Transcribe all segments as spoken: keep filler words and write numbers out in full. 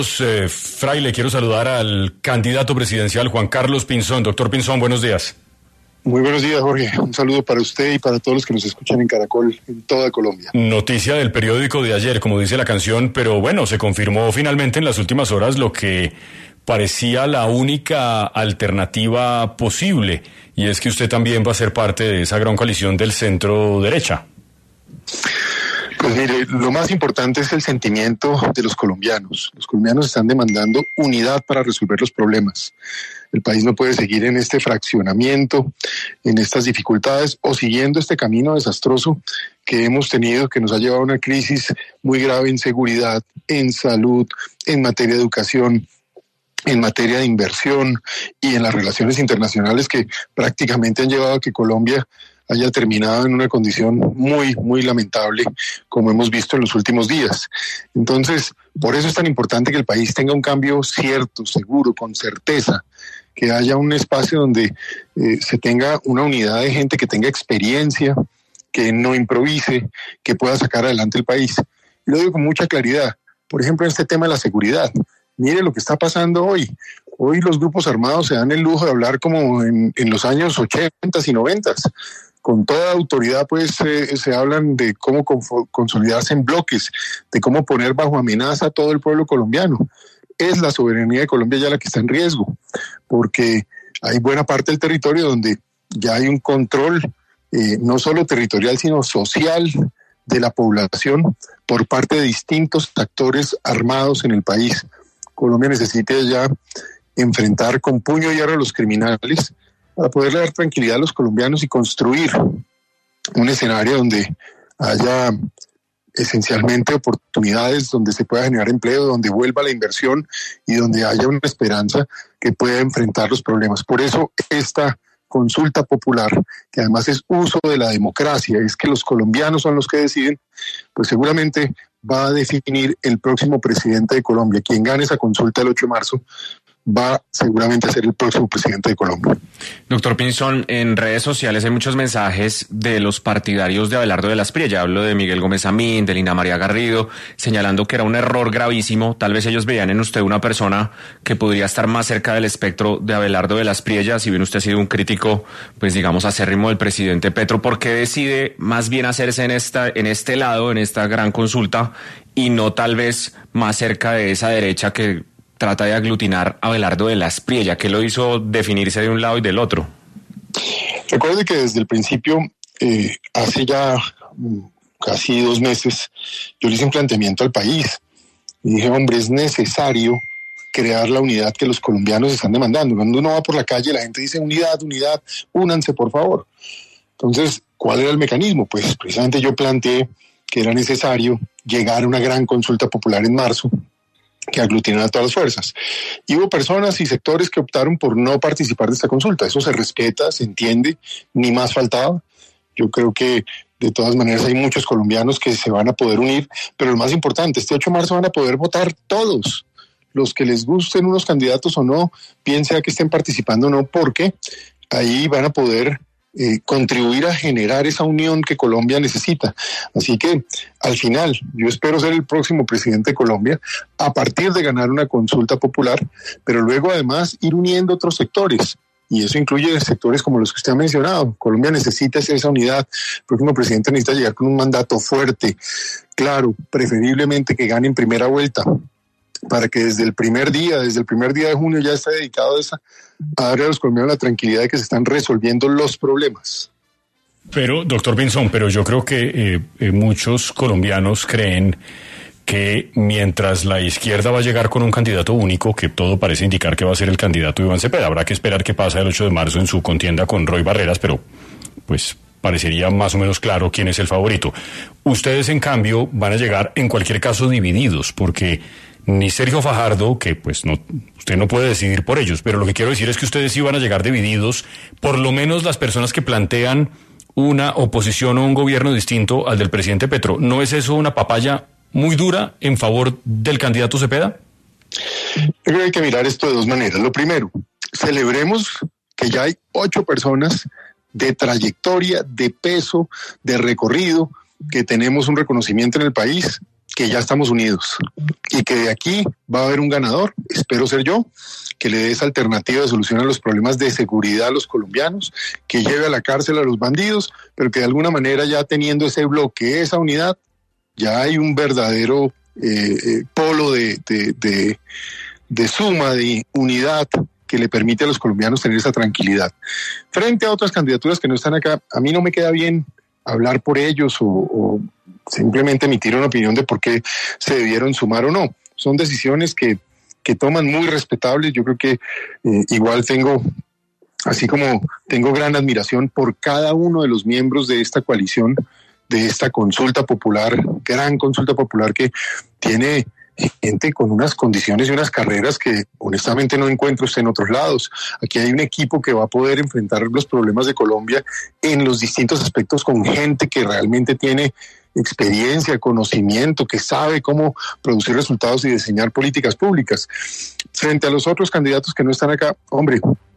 Eh, Fraile, quiero saludar al candidato presidencial Juan Carlos Pinzón. Doctor Pinzón, buenos días. Muy buenos días, Jorge. Un saludo para usted y para todos los que nos escuchan en Caracol, en toda Colombia. Noticia del periódico de ayer, como dice la canción, pero bueno, se confirmó finalmente en las últimas horas lo que parecía la única alternativa posible, y es que usted también va a ser parte de esa gran coalición del centro derecha. Pues mire, lo más importante es el sentimiento de los colombianos. Los colombianos están demandando unidad para resolver los problemas. El país no puede seguir en este fraccionamiento, en estas dificultades o siguiendo este camino desastroso que hemos tenido, que nos ha llevado a una crisis muy grave en seguridad, en salud, en materia de educación, en materia de inversión y en las relaciones internacionales que prácticamente han llevado a que Colombia haya terminado en una condición muy, muy lamentable, como hemos visto en los últimos días. Entonces, por eso es tan importante que el país tenga un cambio cierto, seguro, con certeza, que haya un espacio donde eh, se tenga una unidad de gente que tenga experiencia, que no improvise, que pueda sacar adelante el país. Y lo digo con mucha claridad. Por ejemplo, en este tema de la seguridad. Mire lo que está pasando hoy. Hoy los grupos armados se dan el lujo de hablar como en, en los años ochenta y noventa. Con toda autoridad, pues, eh, se hablan de cómo confo- consolidarse en bloques, de cómo poner bajo amenaza a todo el pueblo colombiano. Es la soberanía de Colombia ya la que está en riesgo, porque hay buena parte del territorio donde ya hay un control, eh, no solo territorial, sino social de la población por parte de distintos actores armados en el país. Colombia necesita ya enfrentar con puño y hierro a los criminales para poderle dar tranquilidad a los colombianos y construir un escenario donde haya esencialmente oportunidades, donde se pueda generar empleo, donde vuelva la inversión y donde haya una esperanza que pueda enfrentar los problemas. Por eso esta consulta popular, que además es uso de la democracia, es que los colombianos son los que deciden, pues seguramente va a definir el próximo presidente de Colombia. Quien gane esa consulta el ocho de marzo va seguramente a ser el próximo presidente de Colombia. Doctor Pinzón, en redes sociales hay muchos mensajes de los partidarios de Abelardo de la Espriella. Hablo de Miguel Gómez Amín, de Lina María Garrido, señalando que era un error gravísimo. Tal vez ellos veían en usted una persona que podría estar más cerca del espectro de Abelardo de la Espriella. Si bien usted ha sido un crítico, pues digamos, acérrimo del presidente Petro, ¿por qué decide más bien hacerse en esta, en este lado, en esta gran consulta, y no tal vez más cerca de esa derecha que trata de aglutinar a Abelardo de la Espriella? ¿Qué lo hizo definirse de un lado y del otro? Recuerde que desde el principio, eh, hace ya casi dos meses, yo le hice un planteamiento al país. Y dije, hombre, es necesario crear la unidad que los colombianos están demandando. Cuando uno va por la calle, la gente dice, unidad, unidad, únanse, por favor. Entonces, ¿cuál era el mecanismo? Pues precisamente yo planteé que era necesario llegar a una gran consulta popular en marzo, que aglutinan a todas las fuerzas. Y hubo personas y sectores que optaron por no participar de esta consulta. Eso se respeta, se entiende, ni más faltaba. Yo creo que de todas maneras hay muchos colombianos que se van a poder unir, pero lo más importante, este ocho de marzo van a poder votar todos, los que les gusten unos candidatos o no, bien sea que estén participando o no, porque ahí van a poder Eh, contribuir a generar esa unión que Colombia necesita. Así que al final yo espero ser el próximo presidente de Colombia a partir de ganar una consulta popular, pero luego además ir uniendo otros sectores, y eso incluye sectores como los que usted ha mencionado. Colombia necesita hacer esa unidad. El próximo presidente necesita llegar con un mandato fuerte, claro, preferiblemente que gane en primera vuelta, para que desde el primer día, desde el primer día de junio ya esté dedicado a, esa, a darle a los colombianos la tranquilidad de que se están resolviendo los problemas. Pero, doctor Pinzón, pero yo creo que eh, eh, muchos colombianos creen que mientras la izquierda va a llegar con un candidato único, que todo parece indicar que va a ser el candidato Iván Cepeda, habrá que esperar qué pasa el ocho de marzo en su contienda con Roy Barreras, pero pues parecería más o menos claro quién es el favorito. Ustedes, en cambio, van a llegar en cualquier caso divididos, porque ni Sergio Fajardo, que pues no, usted no puede decidir por ellos, pero lo que quiero decir es que ustedes sí van a llegar divididos, por lo menos las personas que plantean una oposición o un gobierno distinto al del presidente Petro. ¿No es eso una papaya muy dura en favor del candidato Cepeda? Yo creo que hay que mirar esto de dos maneras. Lo primero, celebremos que ya hay ocho personas de trayectoria, de peso, de recorrido, que tenemos un reconocimiento en el país, que ya estamos unidos y que de aquí va a haber un ganador, espero ser yo, que le dé esa alternativa de solución a los problemas de seguridad a los colombianos, que lleve a la cárcel a los bandidos, pero que de alguna manera ya teniendo ese bloque, esa unidad, ya hay un verdadero eh, eh, polo de, de, de, de suma, de unidad que le permite a los colombianos tener esa tranquilidad. Frente a otras candidaturas que no están acá, a mí no me queda bien hablar por ellos o, o simplemente emitir una opinión de por qué se debieron sumar o no. Son decisiones que, que toman muy respetables. Yo creo que eh, igual tengo, así como tengo gran admiración por cada uno de los miembros de esta coalición, de esta consulta popular, gran consulta popular que tiene gente con unas condiciones y unas carreras que honestamente no encuentro usted en otros lados. Aquí hay un equipo que va a poder enfrentar los problemas de Colombia en los distintos aspectos con gente que realmente tiene experiencia, conocimiento, que sabe cómo producir resultados y diseñar políticas públicas. Frente a los otros candidatos que no están acá, hombre,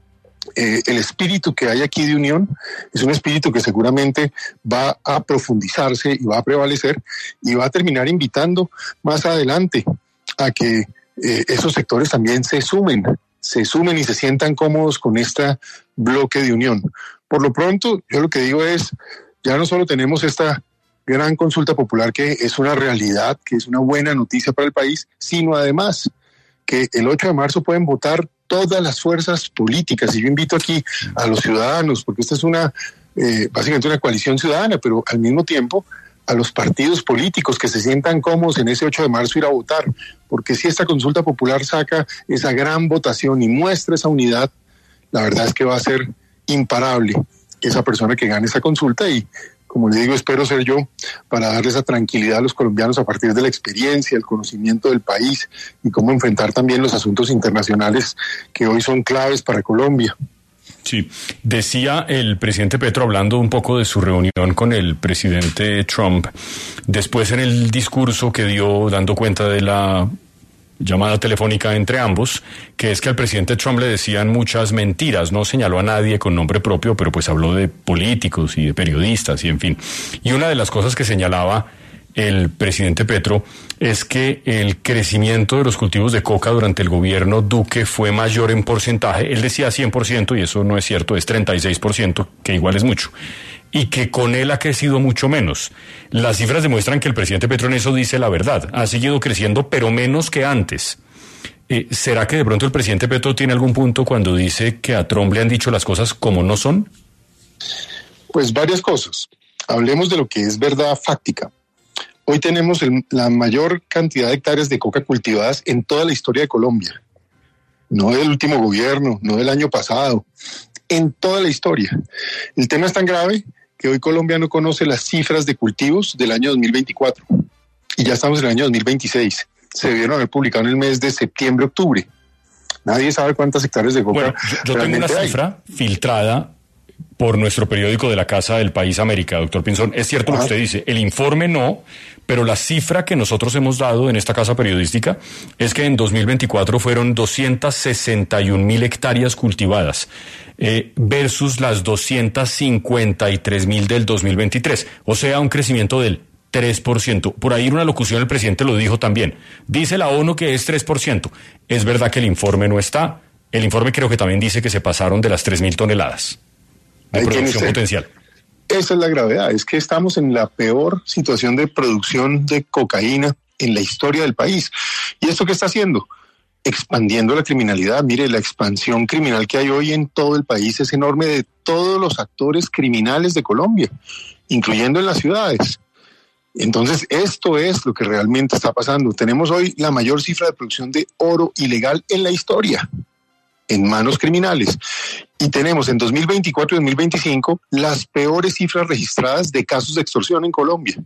Eh, el espíritu que hay aquí de unión es un espíritu que seguramente va a profundizarse y va a prevalecer y va a terminar invitando más adelante a que eh, esos sectores también se sumen, se sumen y se sientan cómodos con este bloque de unión. Por lo pronto, yo lo que digo es, ya no solo tenemos esta gran consulta popular que es una realidad, que es una buena noticia para el país, sino además que el ocho de marzo pueden votar todas las fuerzas políticas, y yo invito aquí a los ciudadanos, porque esta es una eh, básicamente una coalición ciudadana, pero al mismo tiempo a los partidos políticos que se sientan cómodos en ese ocho de marzo ir a votar, porque si esta consulta popular saca esa gran votación y muestra esa unidad, la verdad es que va a ser imparable esa persona que gane esa consulta, y como le digo, espero ser yo para darle esa tranquilidad a los colombianos a partir de la experiencia, el conocimiento del país y cómo enfrentar también los asuntos internacionales que hoy son claves para Colombia. Sí, decía el presidente Petro, hablando un poco de su reunión con el presidente Trump, después en el discurso que dio dando cuenta de la llamada telefónica entre ambos, que es que al presidente Trump le decían muchas mentiras, no señaló a nadie con nombre propio, pero pues habló de políticos y de periodistas y en fin. Y una de las cosas que señalaba el presidente Petro es que el crecimiento de los cultivos de coca durante el gobierno Duque fue mayor en porcentaje. Él decía cien por ciento y eso no es cierto, es treinta y seis por ciento, que igual es mucho. Y que con él ha crecido mucho menos. Las cifras demuestran que el presidente Petro en eso dice la verdad. Ha seguido creciendo, pero menos que antes. Eh, ¿Será que de pronto el presidente Petro tiene algún punto cuando dice que a Trump le han dicho las cosas como no son? Pues varias cosas. Hablemos de lo que es verdad fáctica. Hoy tenemos el, la mayor cantidad de hectáreas de coca cultivadas en toda la historia de Colombia. No del último gobierno, no del año pasado, en toda la historia. El tema es tan grave que hoy Colombia no conoce las cifras de cultivos del año dos mil veinticuatro y ya estamos en el año dos mil veintiséis. Se debieron haber publicado en el mes de septiembre, octubre. Nadie sabe cuántas hectáreas de coca. Bueno, yo, yo tengo una cifra hay. filtrada por nuestro periódico de la Casa del País América, doctor Pinzón. Es cierto ah. lo que usted dice, el informe no, pero la cifra que nosotros hemos dado en esta casa periodística es que en dos mil veinticuatro fueron doscientas sesenta y un mil hectáreas cultivadas eh, versus las doscientas cincuenta y tres mil del dos mil veintitrés, o sea, un crecimiento del tres por ciento. Por ahí en una locución el presidente lo dijo también. Dice la ONU que es tres por ciento. Es verdad que el informe no está. El informe creo que también dice que se pasaron de las tres mil toneladas de Ahí producción potencial. Esa es la gravedad, es que estamos en la peor situación de producción de cocaína en la historia del país. ¿Y esto qué está haciendo? Expandiendo la criminalidad. Mire, la expansión criminal que hay hoy en todo el país es enorme, de todos los actores criminales de Colombia, incluyendo en las ciudades. Entonces, esto es lo que realmente está pasando. Tenemos hoy la mayor cifra de producción de oro ilegal en la historia, en manos criminales. Y tenemos en dos mil veinticuatro y dos mil veinticinco las peores cifras registradas de casos de extorsión en Colombia.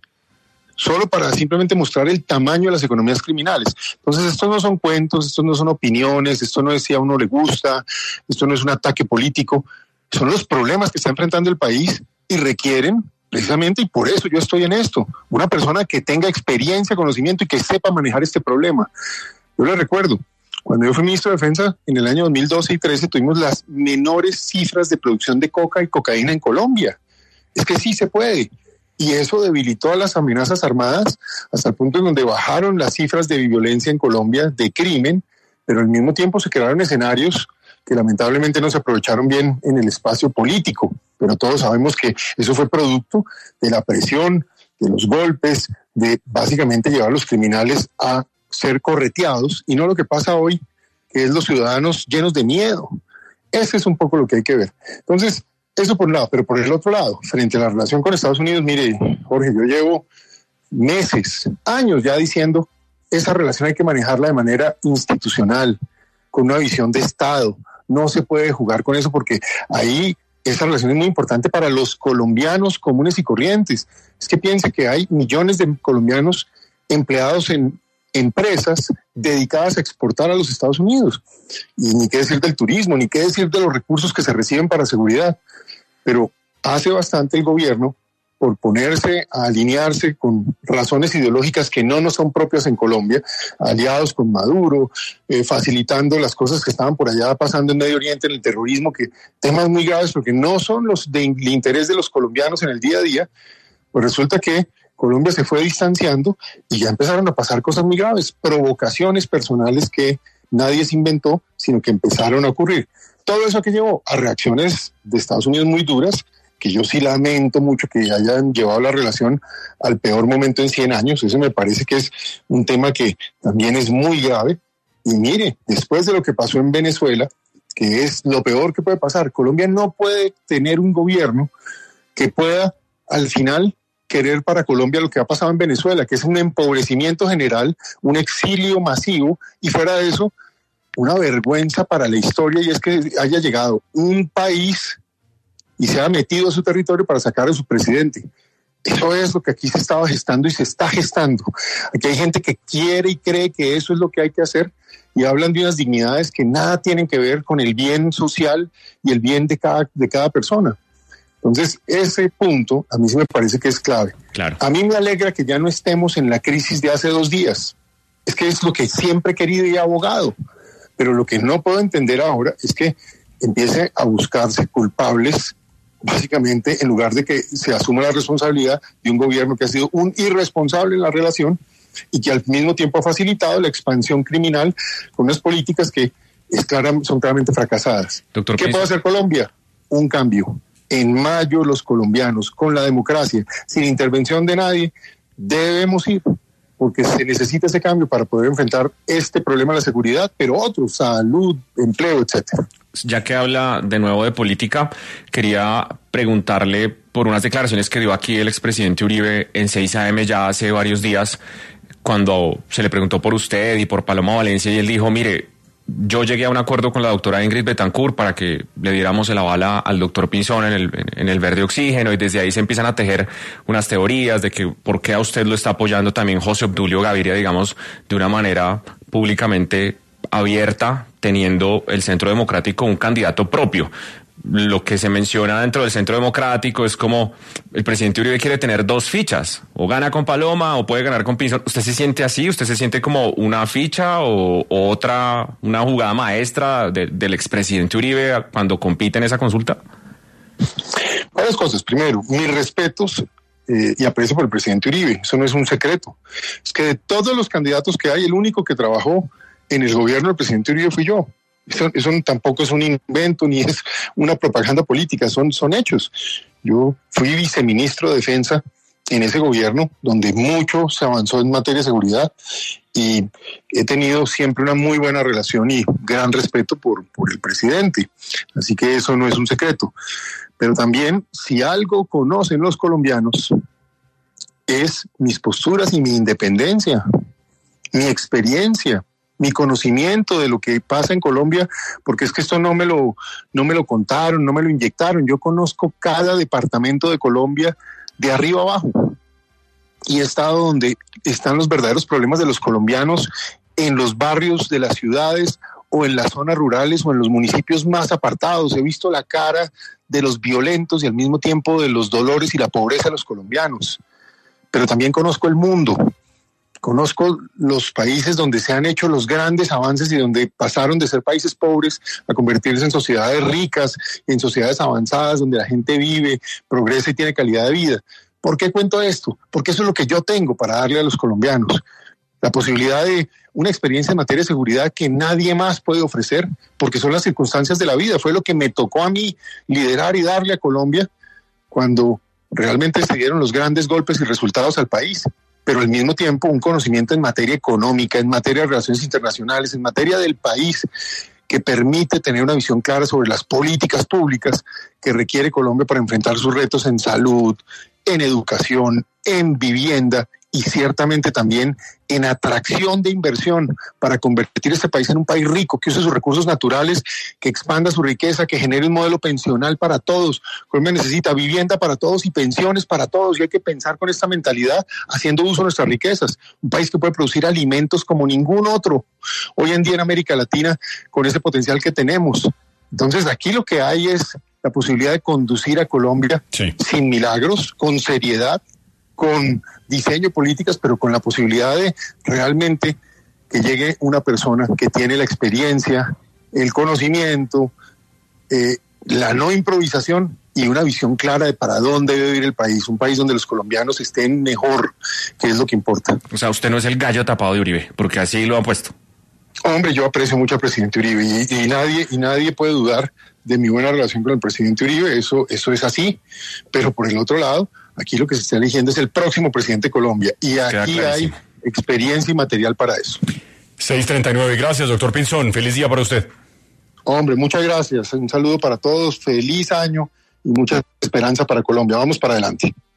Solo para simplemente mostrar el tamaño de las economías criminales. Entonces, estos no son cuentos, estos no son opiniones, esto no es si a uno le gusta, esto no es un ataque político. Son los problemas que está enfrentando el país y requieren, precisamente, y por eso yo estoy en esto, una persona que tenga experiencia, conocimiento y que sepa manejar este problema. Yo les recuerdo, cuando yo fui ministro de Defensa, en el año dos mil doce y trece tuvimos las menores cifras de producción de coca y cocaína en Colombia. Es que sí se puede. y eso debilitó a las amenazas armadas hasta el punto en donde bajaron las cifras de violencia en Colombia, de crimen, pero al mismo tiempo se crearon escenarios que lamentablemente no se aprovecharon bien en el espacio político, pero todos sabemos que eso fue producto de la presión, de los golpes, de básicamente llevar a los criminales a ser correteados, y no lo que pasa hoy, que es los ciudadanos llenos de miedo. Ese es un poco lo que hay que ver. Entonces, eso por un lado, pero por el otro lado, frente a la relación con Estados Unidos, mire, Jorge, yo llevo meses, años ya diciendo, esa relación hay que manejarla de manera institucional, con una visión de Estado. No se puede jugar con eso porque ahí esa relación es muy importante para los colombianos comunes y corrientes. Es que piense que hay millones de colombianos empleados en empresas dedicadas a exportar a los Estados Unidos. Y ni qué decir del turismo, ni qué decir de los recursos que se reciben para seguridad. Pero hace bastante el gobierno por ponerse a alinearse con razones ideológicas que no nos son propias en Colombia, aliados con Maduro, eh, facilitando las cosas que estaban por allá pasando en Medio Oriente, en el terrorismo, que temas muy graves porque no son los de, de interés de los colombianos en el día a día. Pues resulta que Colombia se fue distanciando y ya empezaron a pasar cosas muy graves, provocaciones personales que nadie se inventó, sino que empezaron a ocurrir. Todo eso que llevó a reacciones de Estados Unidos muy duras, que yo sí lamento mucho que hayan llevado la relación al peor momento en cien años. Eso me parece que es un tema que también es muy grave. Y mire, después de lo que pasó en Venezuela, que es lo peor que puede pasar, Colombia no puede tener un gobierno que pueda al final querer para Colombia lo que ha pasado en Venezuela, que es un empobrecimiento general, un exilio masivo, y fuera de eso, una vergüenza para la historia, y es que haya llegado un país y se ha metido a su territorio para sacar a su presidente. Eso es lo que aquí se estaba gestando y se está gestando. Aquí hay gente que quiere y cree que eso es lo que hay que hacer y hablan de unas dignidades que nada tienen que ver con el bien social y el bien de cada, de cada persona. Entonces, ese punto a mí sí me parece que es clave. Claro. A mí me alegra que ya no estemos en la crisis de hace dos días. Es que es lo que siempre he querido y he abogado. Pero lo que no puedo entender ahora es que empiece a buscarse culpables, básicamente, en lugar de que se asuma la responsabilidad de un gobierno que ha sido un irresponsable en la relación y que al mismo tiempo ha facilitado la expansión criminal con unas políticas que es clara, son claramente fracasadas. Doctor ¿Qué Pinzón puede hacer Colombia? Un cambio. En mayo los colombianos, con la democracia, sin intervención de nadie, debemos ir, porque se necesita ese cambio para poder enfrentar este problema de la seguridad, pero otros, salud, empleo, etcétera. Ya que habla de nuevo de política, quería preguntarle por unas declaraciones que dio aquí el expresidente Uribe en seis A M ya hace varios días, cuando se le preguntó por usted y por Paloma Valencia, y él dijo, mire, yo llegué a un acuerdo con la doctora Ingrid Betancourt para que le diéramos el aval al doctor Pinzón en el, en el verde oxígeno, y desde ahí se empiezan a tejer unas teorías de que por qué a usted lo está apoyando también José Obdulio Gaviria, digamos, de una manera públicamente abierta, teniendo el Centro Democrático un candidato propio. Lo que se menciona dentro del Centro Democrático es como el presidente Uribe quiere tener dos fichas, o gana con Paloma o puede ganar con Pinzón. ¿Usted se siente así? ¿Usted se siente como una ficha o, o otra, una jugada maestra de, del expresidente Uribe cuando compite en esa consulta? Varias cosas. Primero, mis respetos eh, y aprecio por el presidente Uribe. Eso no es un secreto. Es que de todos los candidatos que hay, el único que trabajó en el gobierno del presidente Uribe fui yo. Eso, eso tampoco es un invento ni es una propaganda política, son, son hechos. Yo fui viceministro de Defensa en ese gobierno donde mucho se avanzó en materia de seguridad y he tenido siempre una muy buena relación y gran respeto por, por el presidente. Así que eso no es un secreto. Pero también, si algo conocen los colombianos, es mis posturas y mi independencia, mi experiencia, mi conocimiento de lo que pasa en Colombia, porque es que esto no me lo, no me lo contaron, no me lo inyectaron. Yo conozco cada departamento de Colombia de arriba abajo y he estado donde están los verdaderos problemas de los colombianos, en los barrios de las ciudades o en las zonas rurales o en los municipios más apartados. He visto la cara de los violentos y al mismo tiempo de los dolores y la pobreza de los colombianos. Pero también conozco el mundo. Conozco los países donde se han hecho los grandes avances y donde pasaron de ser países pobres a convertirse en sociedades ricas, en sociedades avanzadas, donde la gente vive, progresa y tiene calidad de vida. ¿Por qué cuento esto? Porque eso es lo que yo tengo para darle a los colombianos. La posibilidad de una experiencia en materia de seguridad que nadie más puede ofrecer, porque son las circunstancias de la vida. Fue lo que me tocó a mí liderar y darle a Colombia cuando realmente se dieron los grandes golpes y resultados al país. Pero al mismo tiempo un conocimiento en materia económica, en materia de relaciones internacionales, en materia del país, que permite tener una visión clara sobre las políticas públicas que requiere Colombia para enfrentar sus retos en salud, en educación, en vivienda y ciertamente también en atracción de inversión para convertir este país en un país rico, que use sus recursos naturales, que expanda su riqueza, que genere un modelo pensional para todos. Colombia necesita vivienda para todos y pensiones para todos, y hay que pensar con esta mentalidad haciendo uso de nuestras riquezas. Un país que puede producir alimentos como ningún otro hoy en día en América Latina con ese potencial que tenemos. Entonces aquí lo que hay es la posibilidad de conducir a Colombia sí. sin milagros, con seriedad, con diseño de políticas, pero con la posibilidad de realmente que llegue una persona que tiene la experiencia, el conocimiento, eh, la no improvisación y una visión clara de para dónde debe ir el país, un país donde los colombianos estén mejor, que es lo que importa. O sea, usted no es el gallo tapado de Uribe, porque así lo han puesto. Hombre, yo aprecio mucho al presidente Uribe y, y nadie y nadie puede dudar de mi buena relación con el presidente Uribe, eso, eso es así, pero por el otro lado, aquí lo que se está eligiendo es el próximo presidente de Colombia y aquí hay experiencia y material para eso. seis treinta y nueve, gracias doctor Pinzón, feliz día para usted. Hombre, muchas gracias, un saludo para todos, feliz año y mucha esperanza para Colombia, vamos para adelante.